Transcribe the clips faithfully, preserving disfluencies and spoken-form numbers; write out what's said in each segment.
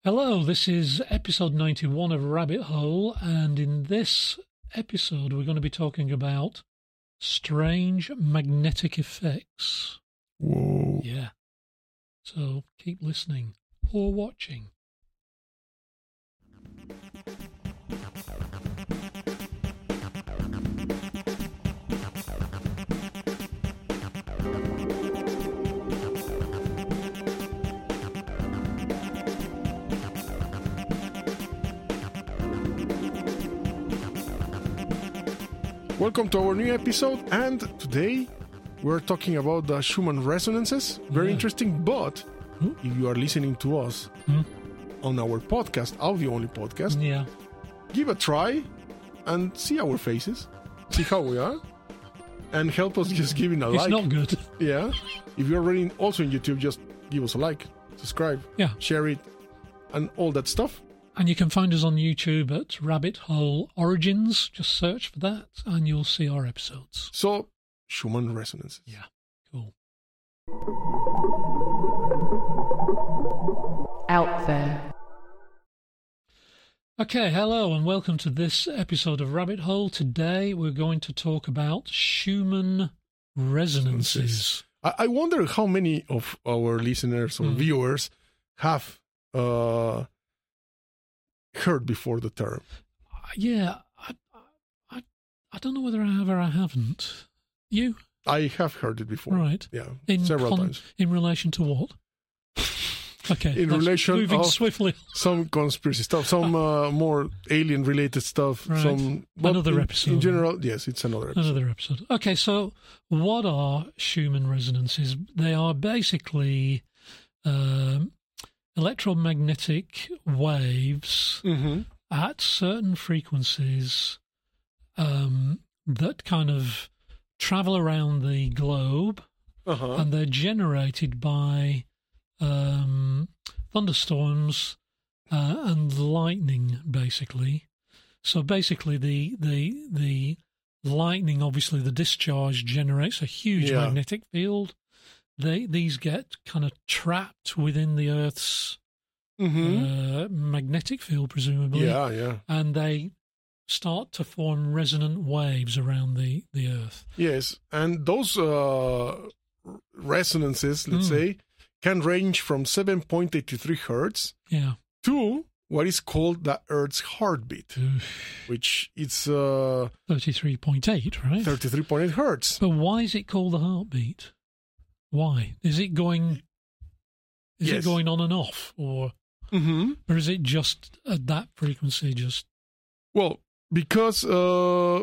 Hello, this is episode ninety-one of Rabbit Hole, and in this episode we're going to be talking about strange magnetic effects. Whoa. Yeah. So keep listening or watching. Welcome to our new episode, and today we're talking about the Schumann resonances. Very Yeah. interesting, but Hmm? if you are listening to us Hmm? on our podcast, audio-only podcast, Yeah. give a try and see our faces, see how we are, and help us just giving a It's like. not good. Yeah. If you're already also in YouTube, just give us a like, subscribe, Yeah. share it, and all that stuff. And you can find us on YouTube at Rabbit Hole Origins. Just search for that and you'll see our episodes. So, Schumann resonances. Yeah. Cool. Out there. Okay, hello and welcome to this episode of Rabbit Hole. Today we're going to talk about Schumann resonances. I, I wonder how many of our listeners or Mm. viewers have uh, heard before the term. Uh, Yeah, I, I, I don't know whether I have or I haven't. You? I have heard it before. Right. Yeah, In several con- times. In relation to what? Okay. In that's relation moving of- swiftly. Some conspiracy stuff, some uh, more alien-related stuff. Right. Some but Another in, episode. In general, yes, it's another episode. Another episode. Okay, so what are Schumann resonances? They are basically um, electromagnetic waves Mm-hmm. at certain frequencies um, that kind of travel around the globe, Uh-huh. and they're generated by um, thunderstorms uh, and lightning, basically. So basically, the the the lightning, obviously, the discharge generates a huge Yeah. magnetic field. They these get kind of trapped within the Earth's Mm-hmm. uh, magnetic field, presumably, yeah, yeah. and they start to form resonant waves around the, the Earth. Yes, and those uh, r- resonances, let's Mm. say, can range from seven point eight three hertz Yeah. to what is called the Earth's heartbeat, which is uh, thirty-three point eight, right? thirty-three point eight hertz. But why is it called the heartbeat? Why? Is it going is Yes. it going on and off, or Mm-hmm. or is it just at that frequency just Well, because uh,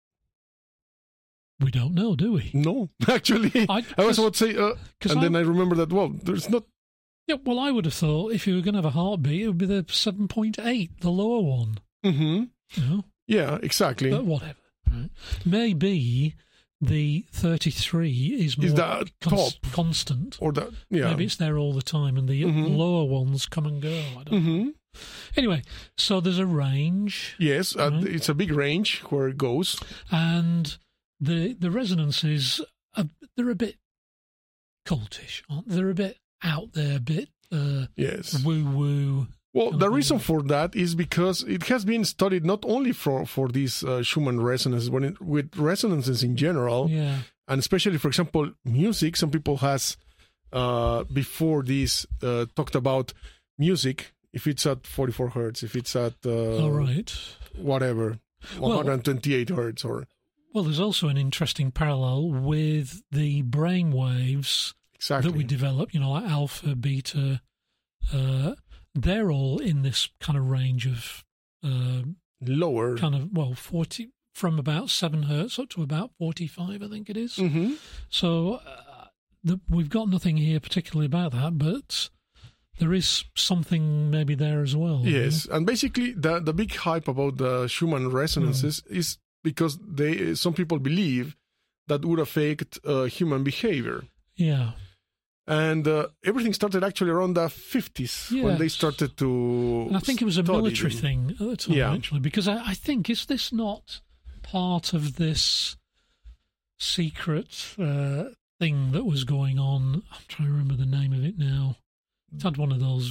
we don't know, do we? no, actually, I- I, was 'cause- about to say, uh, 'cause and then I- I remember that. Well, there's not. Yeah, well I would have thought if you were going to have a heartbeat it would be the seven point eight, the lower one. Mm-hmm. You know? Yeah, exactly. But whatever. Right. Maybe the thirty-three is more Is that cons- top? constant. Or that, yeah. Maybe it's there all the time, and the Mhm. lower ones come and go. I don't Mm-hmm. know. Anyway, so there's a range, Yes, uh, Right. it's a big range where it goes. and the the resonances are, they're a bit cultish, aren't they? They're a bit out there, a bit uh, Yes. woo woo. Well, kind the of reason thing. for that is because it has been studied not only for for these uh, Schumann resonances, but it, with resonances in general, Yeah, and especially, for example, music. Some people has uh, before this uh, talked about music. If it's at forty-four hertz, if it's at uh, all right. whatever, Well- one hundred twenty-eight hertz, or Well, there's also an interesting parallel with the brain waves exactly. that we develop, you know, like alpha, beta. Uh, they're all in this kind of range of uh, lower. kind of, well, forty from about seven hertz up to about forty-five, I think it is. Mm-hmm. So uh, the, we've got nothing here particularly about that, but there is something maybe there as well. Yes, and basically the the big hype about the Schumann resonances Mm. is because they some people believe that would affect uh, human behavior. Yeah. And uh, everything started actually around the fifties when they Yes. started to. And I think it was a study military them. thing at the time, Yeah. actually, because I, I think, is this not part of this secret uh, thing that was going on? I'm trying to remember the name of it now. It had one of those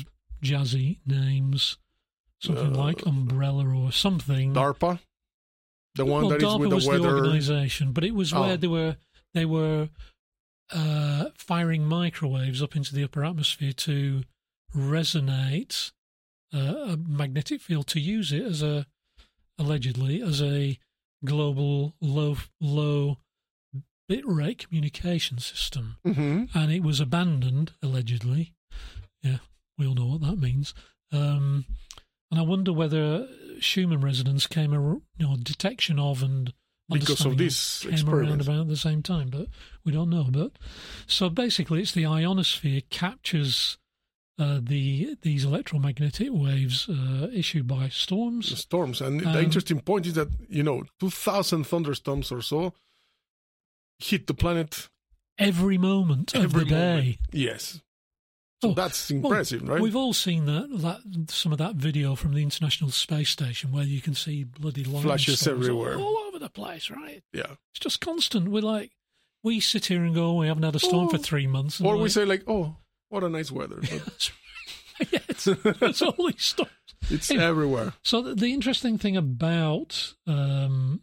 jazzy names, something Uh, like Umbrella or something. DARPA, the one well, that DARPA is with the was weather. the organisation, but it was where Oh. they were they were uh, firing microwaves up into the upper atmosphere to resonate uh, a magnetic field, to use it as a allegedly as a global low low bit rate communication system, hmm and it was abandoned allegedly. Yeah, we all know what that means. Um, and I wonder whether Schumann resonance came, a, you know, detection of and Because of understanding this came around experiment. about the same time, but we don't know. But so basically, it's the ionosphere captures uh, the these electromagnetic waves uh, issued by storms. The storms. And the Um, interesting point is that, you know, two thousand thunderstorms or so hit the planet Every moment of every the day. moment. Yes. So Oh, that's well, impressive, right? We've all seen that, that some of that video from the International Space Station where you can see bloody lightning Flashes storms everywhere. all over the place, right? Yeah. It's just constant. We're like, we sit here and go, we haven't had a storm for Oh. three months. And Or we're we like, say like, oh, what a nice weather. But yeah, it's, it's all these storms. it's Yeah. everywhere. So the, the interesting thing about, um,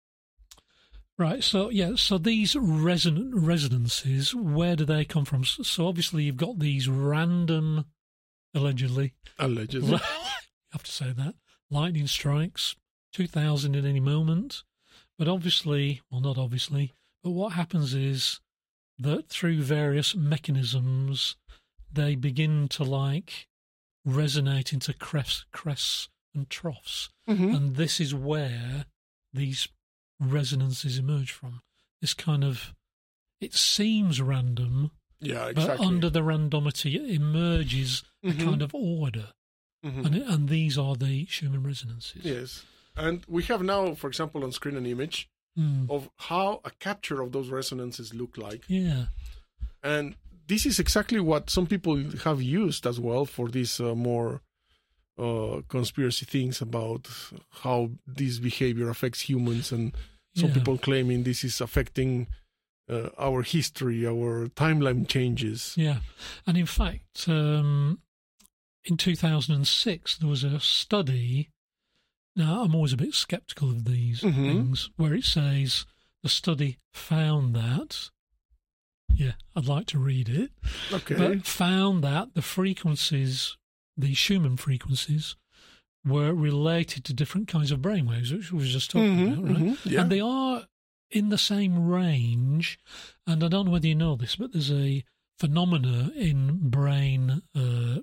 right, so yeah, so these reson- resonances, where do they come from? So, so obviously you've got these random, allegedly, Allegedly. you have to say that, lightning strikes, two thousand at any moment. But obviously, well, not obviously, but what happens is that through various mechanisms, they begin to like resonate into crests, crests and troughs. Mhm. And this is where these resonances emerge from. This kind of, it seems random, Yeah, but exactly. under the randomity emerges Mhm. a kind of order. Mhm. And, it, and these are the Schumann resonances. Yes. And we have now, for example, on screen an image Mm, of how a capture of those resonances look like. yeah. And this is exactly what some people have used as well for these uh, more uh, conspiracy things about how this behavior affects humans. And some Yeah. people claiming this is affecting uh, our history, our timeline changes. Yeah. And in fact, um, in two thousand six, there was a study. Now, I'm always a bit skeptical of these Mhm. things, where it says the study found that, yeah, I'd like to read it, Okay. but found that the frequencies, the Schumann frequencies, were related to different kinds of brainwaves, which we were just talking Mhm, about, right? mhm, yeah. And they are in the same range. And I don't know whether you know this, but there's a phenomena in brain uh,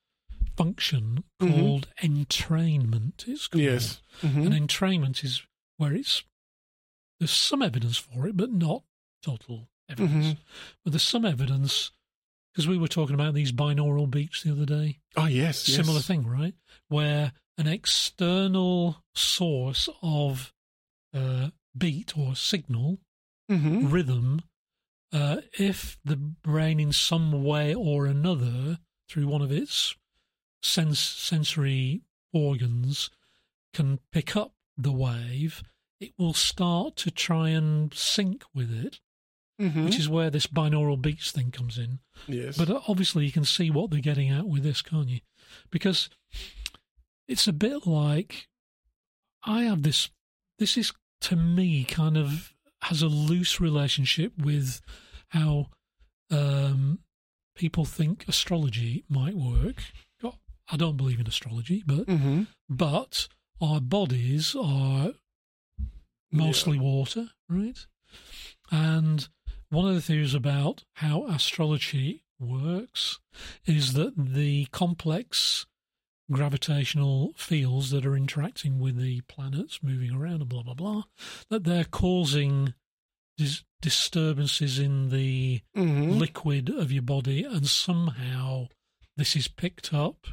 function Mhm. called entrainment. It's called. Yes. Mhm. And entrainment is where it's there's some evidence for it, but not total evidence. Mhm. But there's some evidence because we were talking about these binaural beats the other day. Oh, yes. yes. Similar thing, right? Where an external source of uh, beat or signal, Mhm. rhythm, uh, if the brain in some way or another, through one of its sense sensory organs, can pick up the wave, it will start to try and sync with it, Mhm. which is where this binaural beats thing comes in. Yes. But obviously, you can see what they're getting at with this, can't you? Because it's a bit like I have this. This is to me kind of has a loose relationship with how um, people think astrology might work. I don't believe in astrology, but Mhm. but our bodies are mostly water, right? And one of the theories about how astrology works is that the complex gravitational fields that are interacting with the planets moving around and blah, blah, blah, that they're causing dis- disturbances in the Mhm. liquid of your body, and somehow this is picked up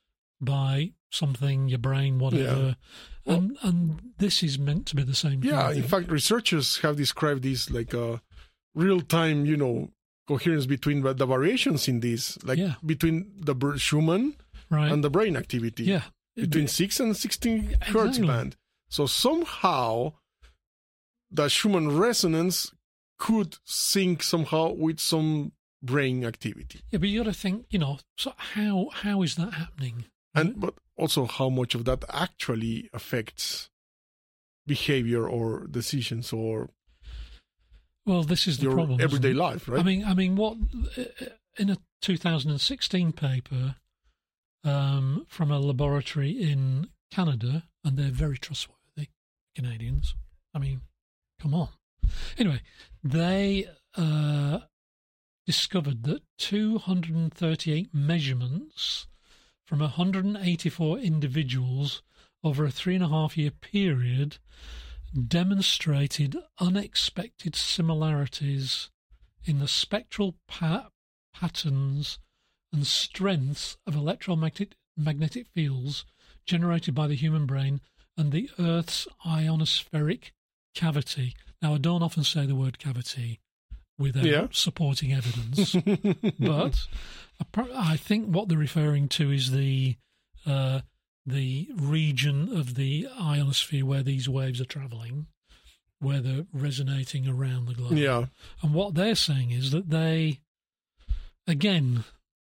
by something, your brain, whatever. Well- and and this is meant to be the same Yeah, thing. in fact, researchers have described this like a real-time, you know, coherence between the, the variations in this, like Yeah. between the br- Schumann right? and the brain activity, yeah. between six and sixteen hertz Exactly. band. So somehow the Schumann resonance could sync somehow with some brain activity. Yeah, but you got to think, you know, so how how is that happening? And but also how much of that actually affects behavior or decisions or well, this is the your problem. everyday isn't it? life, right? I mean, I mean, what in a two thousand sixteen paper um, from a laboratory in Canada, and they're very trustworthy, Canadians. I mean, come on. Anyway, they uh, discovered that two hundred thirty-eight measurements from one hundred eighty-four individuals over a three and a half year period demonstrated unexpected similarities in the spectral pa- patterns and strengths of electromagnetic magnetic fields generated by the human brain and the Earth's ionospheric cavity. Now, I don't often say the word cavity without Yeah. supporting evidence, but I think what they're referring to is the uh, the region of the ionosphere where these waves are travelling, where they're resonating around the globe. Yeah. And what they're saying is that they, again,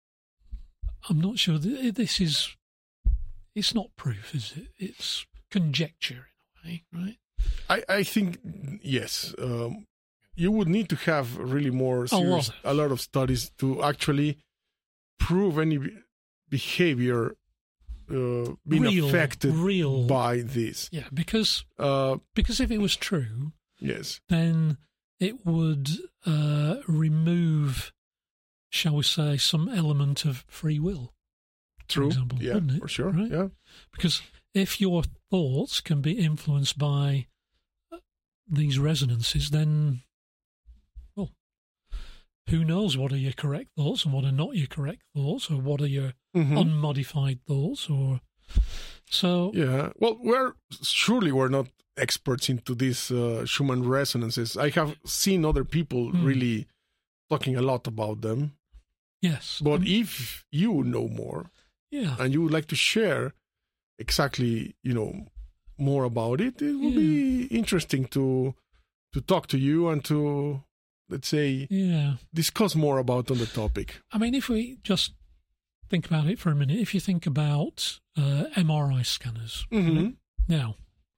I'm not sure that this is, it's not proof, is it? It's conjecture in a way, right? I, I think, yes. Um, you would need to have really more serious, lot. a lot of studies to actually prove any be- behavior uh, being Real, affected real. by this. Yeah, because Uh, because if it was true, yes. then it would uh, remove, shall we say, some element of free will. True. example, yeah, wouldn't it? for sure. Right? Yeah. Because if your thoughts can be influenced by these resonances, then, well, who knows what are your correct thoughts and what are not your correct thoughts, or what are your Mhm. unmodified thoughts, or so. Yeah. Well, we're surely we're not experts into these uh, Schumann resonances. I have seen other people Hmm. really talking a lot about them. Yes, But um, if you know more yeah, and you would like to share exactly, you know, more about it, it will be interesting to to talk to you and to, let's say, yeah. discuss more about on the topic. I mean, if we just think about it for a minute, if you think about uh, M R I scanners, Mm-hmm. now,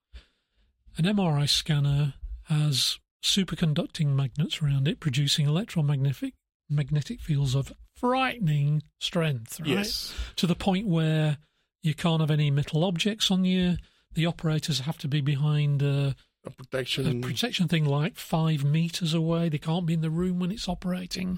an M R I scanner has superconducting magnets around it, producing electromagnetic magnetic fields of frightening strength, right? Yes. To the point where you can't have any metal objects on you. The operators have to be behind a, A protection. a protection thing like five meters away. They can't be in the room when it's operating.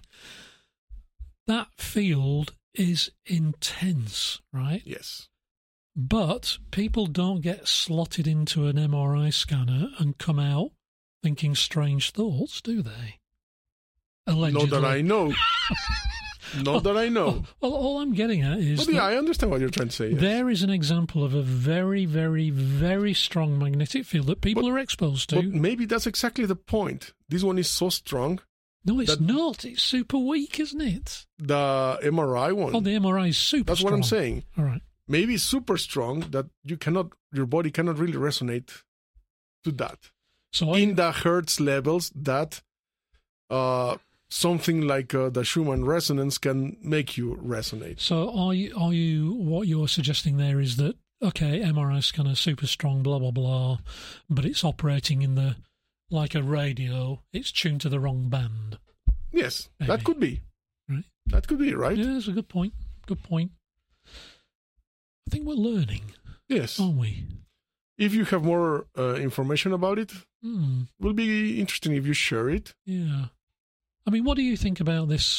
That field is intense, right? Yes. But people don't get slotted into an M R I scanner and come out thinking strange thoughts, do they? Allegedly. Not that I know. Not that I know. Well, all I'm getting at is But yeah, that I understand what you're trying to say. Yes. there is an example of a very, very, very strong magnetic field that people But- are exposed to. But maybe that's exactly the point. This one is so strong. no, it's that- not. It's super weak, isn't it? The M R I one. Oh, the M R I is super that's strong. what I'm saying. All right. Maybe it's super strong that you cannot, your body cannot really resonate to that. So I, In the hertz levels that uh, something like uh, the Schumann resonance can make you resonate. so are you, are you, what you're suggesting there is that, okay, M R I scanner, super strong, blah, blah, blah, but it's operating in the, like a radio, it's tuned to the wrong band. Yes, Maybe. that could be. Right. That could be, right? Yeah, that's a good point. Good point. I think we're learning, Yes. aren't we? If you have more uh, information about it, Hmm. it will be interesting if you share it. Yeah. I mean, what do you think about this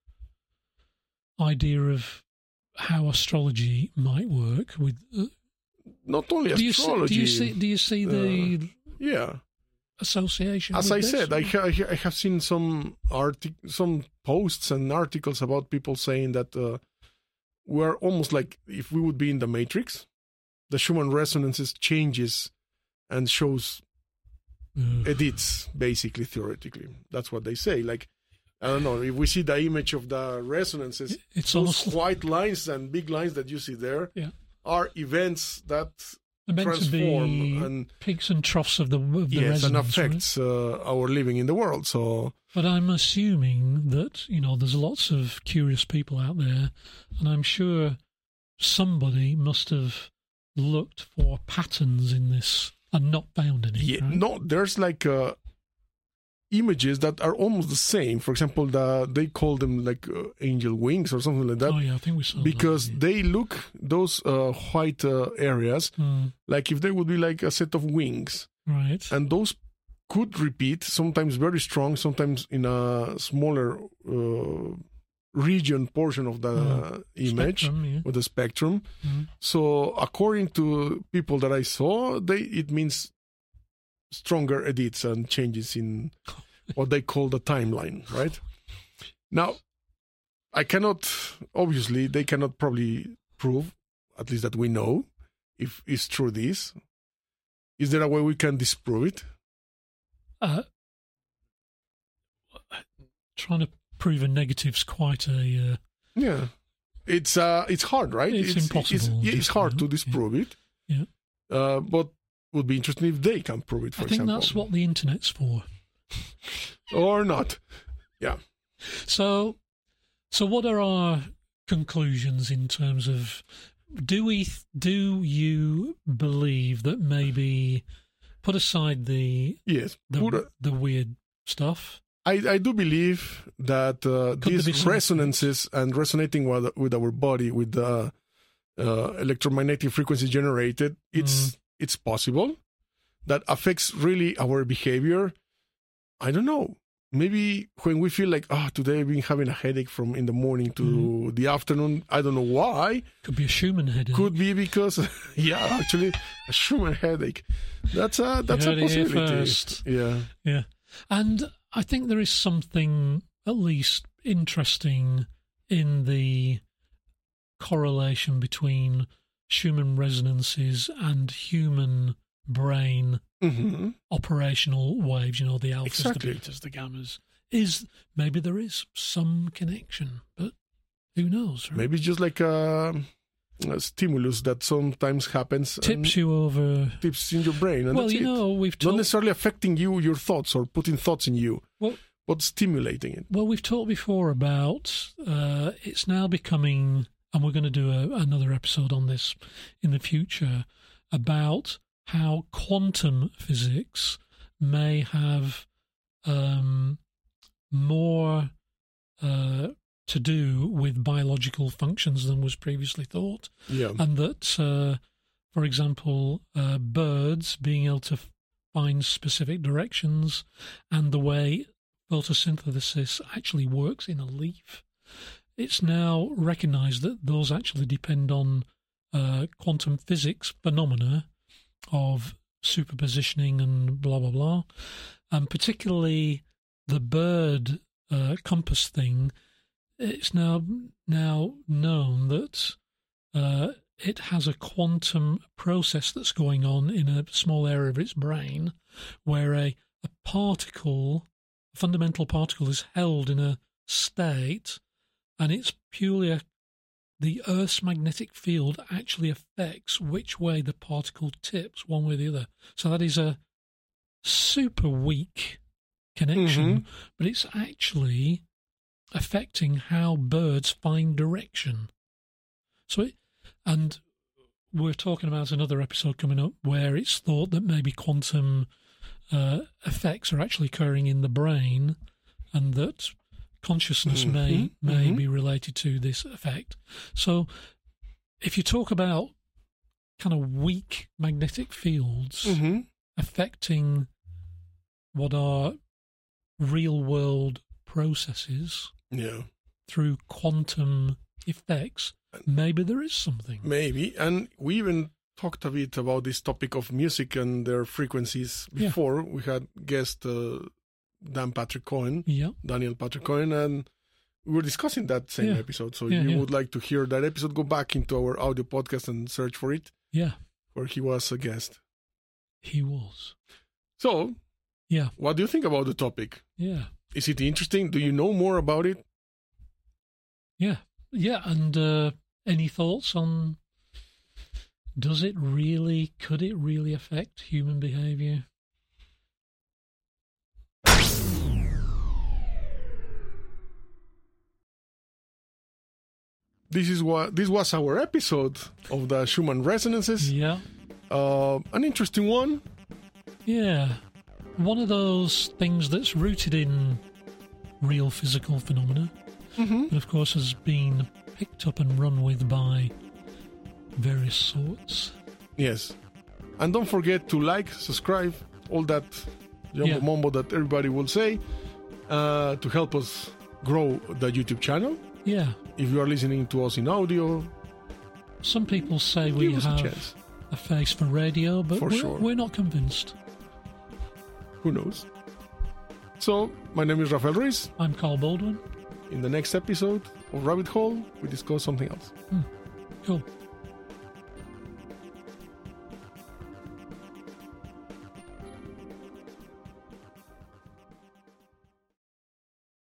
idea of how astrology might work with? Uh, Not only do you astrology. see? Do you see? Do you see the Yeah. association? As with I this? said, I, ha- I have seen some artic- some posts and articles about people saying that uh, we're almost like if we would be in the Matrix. The Schumann resonances changes and shows Ugh. edits, basically, theoretically. That's what they say. Like, I don't know, if we see the image of the resonances, It's those almost white lines and big lines that you see there Yeah. are events that They're meant to transform be and peaks and troughs of the of the yes, and resonance, right? affects uh, our living in the world. So, But I'm assuming that, you know, there's lots of curious people out there, and I'm sure somebody must have looked for patterns in this and not found any. yeah, right? no, there's like uh, images that are almost the same. For example, the, they call them like uh, angel wings or something like that. Oh, yeah, I think we saw Because that, yeah. they look, those uh, white uh, areas, Mm, like if they would be like a set of wings. right. And those could repeat, sometimes very strong, sometimes in a smaller uh, region portion of the Mm. image Spectrum, yeah. with the spectrum. Mm. So according to people that I saw, they it means stronger edits and changes in what they call the timeline, right? Now, I cannot, obviously, they cannot probably prove, at least that we know, if it's true this. Is there a way we can disprove it? Uh, trying to prove a negative's quite a... Uh, Yeah. It's uh, it's hard, right? It's impossible It's, yeah, it's hard to to disprove, disprove it. Yeah. Uh, but would be interesting if they can prove it, for I think example. that's what the internet's for. Or not. Yeah. So, so what are our conclusions in terms of, do we, do you believe that maybe, put aside the Yes. the, Put a- the weird stuff, I, I do believe that uh, Could there be these some- resonances and resonating with, with our body, with the uh, electromagnetic frequency generated, it's Mm. it's possible. That affects really our behavior. I don't know. Maybe when we feel like, oh, today I've been having a headache from in the morning to Mm. the afternoon. I don't know why. could be a Schumann headache. Could be because, yeah, actually, a Schumann headache. That's a that's heard a it here possibility. first. Yeah. Yeah. And I think there is something at least interesting in the correlation between Schumann resonances and human brain hmm operational waves, you know, the alphas, Exactly. the betas, the gammas. Is maybe there is some connection, but who knows? Right? Maybe it's just like a, a stimulus that sometimes happens. and Tips you over. tips in your brain. And Well, that's you it. know, we've Not talked. necessarily affecting you, your thoughts, or putting thoughts in you, Well, but stimulating it. Well, we've talked before about uh, it's now becoming, and we're going to do a, another episode on this in the future, about how quantum physics may have um, more uh, to do with biological functions than was previously thought. Yeah. And that, uh, for example, uh, birds being able to find specific directions and the way photosynthesis actually works in a leaf. It's now recognized that those actually depend on uh, quantum physics phenomena of superpositioning and blah, blah, blah. And particularly the bird uh, compass thing, it's now now known that uh, it has a quantum process that's going on in a small area of its brain where a, a particle, a fundamental particle, is held in a state, and it's purely a, the Earth's magnetic field actually affects which way the particle tips, one way or the other. So that is a super weak connection, Mhm. but it's actually affecting how birds find direction. So, it, and we're talking about another episode coming up where it's thought that maybe quantum uh, effects are actually occurring in the brain, and that consciousness Mhm, may may mhm. be related to this effect. So, if you talk about kind of weak magnetic fields hmm affecting what are real world processes Yeah. through quantum effects, maybe there is something. Maybe. And we even talked a bit about this topic of music and their frequencies Yeah. before. We had guest uh, Dan Patrick Cohen, Yeah. Daniel Patrick Cohen, and we were discussing that same Yeah. episode. So Yeah, you yeah. would like to hear that episode, go back into our audio podcast and search for it, Yeah. where he was a guest. He was. So, Yeah. what do you think about the topic? Yeah. Is it interesting? Do you know more about it? Yeah. Yeah. And uh, any thoughts on does it really, could it really affect human behavior? This is what this was our episode of the Schumann resonances. Yeah. Uh, an interesting one. Yeah. One of those things that's rooted in real physical phenomena, Mm-hmm. but of course has been picked up and run with by various sorts. Yes. And don't forget to like, subscribe, all that jumbo Yeah. mumbo that everybody will say, uh, to help us grow the YouTube channel. Yeah. If you are listening to us in audio, Some people say we give us a have chance. a face for radio, but For we're, sure. we're not convinced. Who knows? So, my name is Rafael Ruiz. I'm Carl Baldwin. In the next episode of Rabbit Hole, we discuss something else. Cool.